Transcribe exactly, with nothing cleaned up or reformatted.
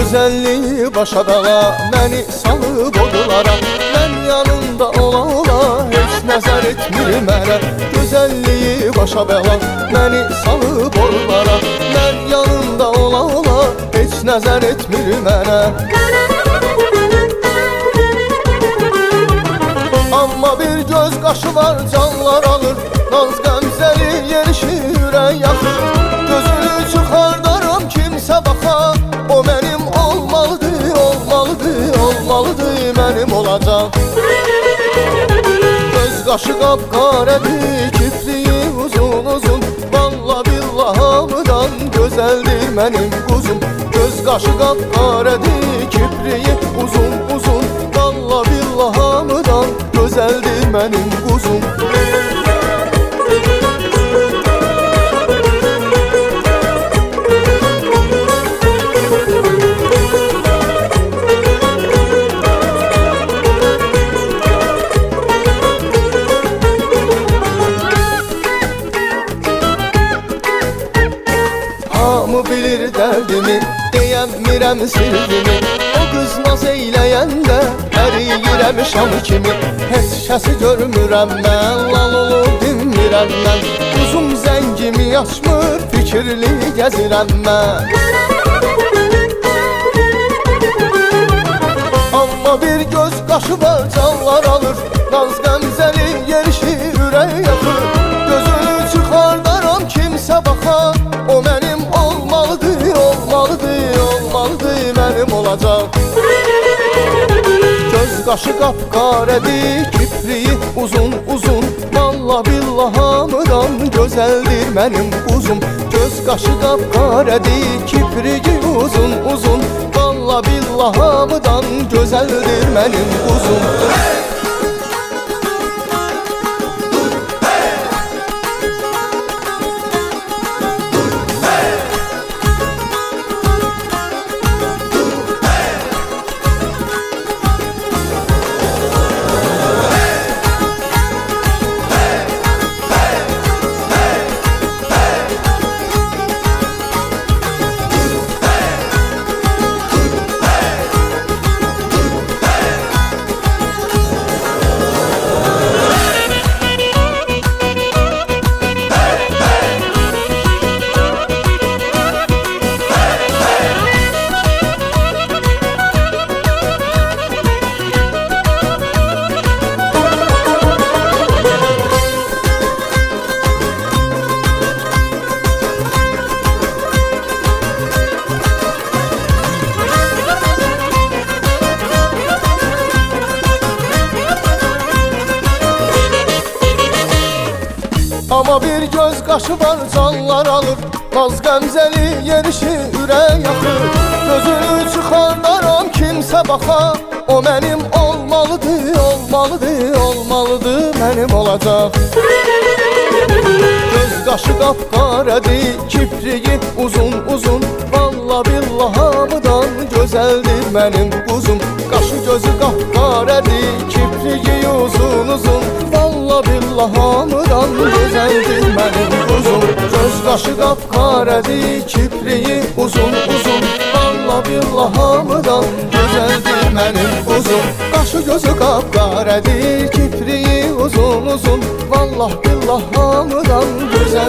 Gözəlliyi başa bəla, məni salıb odlara. Mən yanında ola ola, heç nəzər etmir mənə. Gözəlliyi başa bəla, məni salıb odlara. Mən yanında ola ola, heç nəzər etmir mənə. Amma bir göz qaşı var, canlar alır. Naz qəmzəli yerişi ürək yaxır. Gözünü çıxardaram, kimsə baxa. O mənim olmalıdır, olmalıdır, olmalıdır, mənim olacaq. Göz qaşı qapqarədir, kipriyi uzun uzun. Valla billah hamıdan gözəldir mənim quzum. Göz qaşı qapqarədir, kipriyi uzun uzun. Valla billah hamıdan gözəldir mənim quzum. Hamı bilir dərdimi, deyəmirəm sirrimi. O qız naz eyləyəndə əriyirəm şam kimi. Heç kəsi görmürəm mən, lal olub dinmirəm mən. Uzun zəngimi açmır, fikirli gəzirəm mən. Amma bir göz qaşı var, canlar alır. Naz qəmzəli yerişi ürək yaxır. Gözünü çıxardaram, kimsə baxa. O mənim olmalıdır, olmalıdır, olmalıdır, mənim olacaq. Göz qaşı qapqarədir, kipriyi uzun uzun. Valla billah hamıdan gözəldir mənim quzum. Göz qaşı qapqarədir, kipriyi uzun uzun. Valla billah hamıdan gözəldir mənim quzum. Amma bir göz qaşı var, canlar alır. Naz qəmzəli yerişi ürək yaxır. Gözünü çıxardaram, kimsə baxa. O mənim olmalıdır, olmalıdır, olmalıdır, mənim olacaq. Göz qaşı qapqarədir, kipriyi uzun uzun. Valla billah hamıdan gözəldir mənim quzum. Qaşı gözü qapqarədir, kipriyi uzun uzun. Valla billah hamıdan gözəldir mənim quzum. Göz qaşı qapqarədir, kipriyi uzun uzun. Valla billah hamıdan gözəldir mənim quzum. Qaşı gözü qapqarədir, kipriyi uzun uzun. Vallah billah hamıdan gözəldir